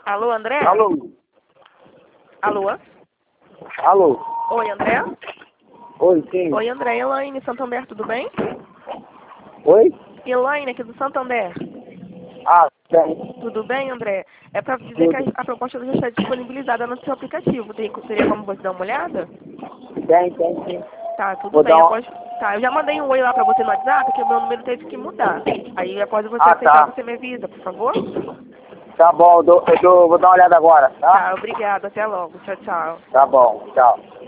Alô, André? Alô? Alô? Alô? Oi, André? Oi, sim. Oi, André. Elaine, Santander, tudo bem? Oi? Elaine, aqui do Santander. Ah, tem. Tudo bem, André? É pra dizer que Tudo. a proposta já está disponibilizada no seu aplicativo. Teria como você dar uma olhada? Tem, sim. Tá, tudo Vou bem. dar uma... Após... Tá, eu já mandei um oi lá pra você no WhatsApp, que o meu número teve que mudar. Aí, após você Ah, aceitar, tá. você me avisa, por favor? Tá bom, vou dar uma olhada agora, tá? Tá, obrigada. Até logo. Tchau, tchau. Tá bom, tchau.